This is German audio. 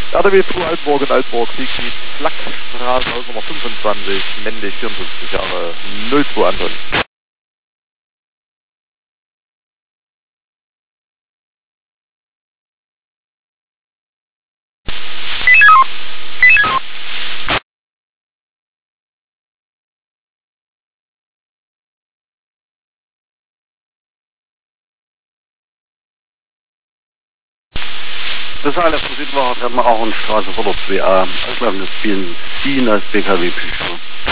RDW 2 Altburg in Altburg, Siegfried, Flackstraße, Haus Nummer 25, männlich, 54 Jahre, 02 Anton. Das ist alles, was ich war, hat man auch eine Straße vor der 2A. Ich glaube, das Benzin als BKW-Pücher.